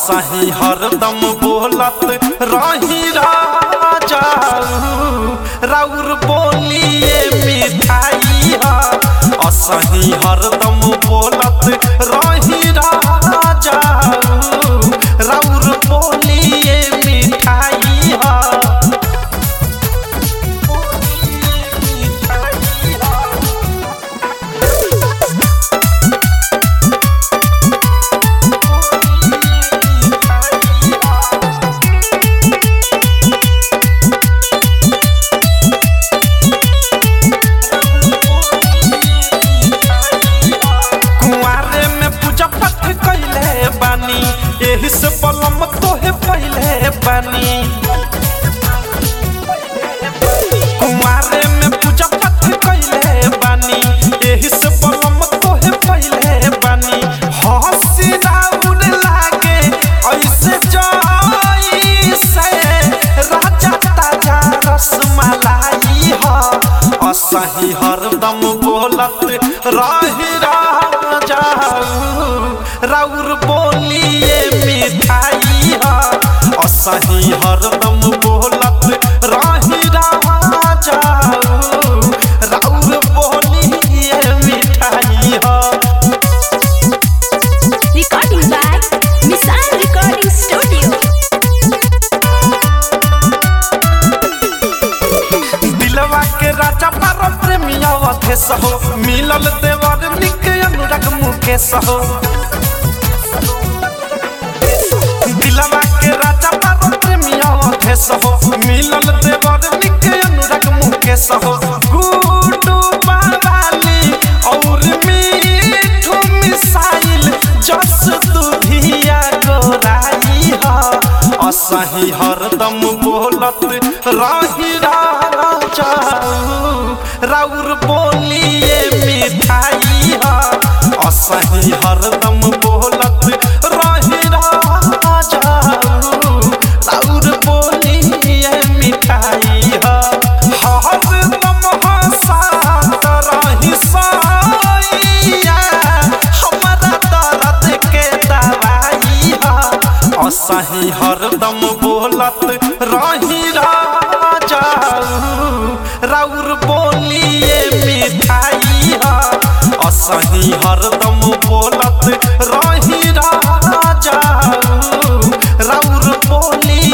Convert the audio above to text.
असही हरदम बोलत रही राजा राउर बोलिए मिठाई असही हरदम बोलत रही राजा राउर बोलिए मिठाई एही से पलम तोहे पहले बानी कुमारे में पूजा पाठ कैले बानी एही से पलम तोहे पहले बानी हंसी राउर लागे ऐसे जाई से राजा ताजा रसमलाई असही हरदम बोलत रही राजा राउर बोलिए मिठाई असही हरदम बोलत रही राजा राउर बोलिए मिठाई Recording by Missile Recording Studio. दिलवा के राजा परम प्रेमिया अधेश हो मिलल देवर निक अनुराग मुकेश हो दिलवा के राजा परम प्रेमिया अधेश हो मिलल देवर निक अनुराग मुकेश हो गुडू बावाली और मीठू मिसाइल जस दुधिया गोराई असही हरदम बोलत रही राजा राउर बोलिए मिठाई असही हरदम बोलत रही राजा राउर बोलिए मिठाई हरदम हंसात रही सैया हमारा दर्द के दवाई असही हरदम बोलत रही राजा राउर बोलिए मिठाई असही हरदम बोलत रही राजा राउर बोलिए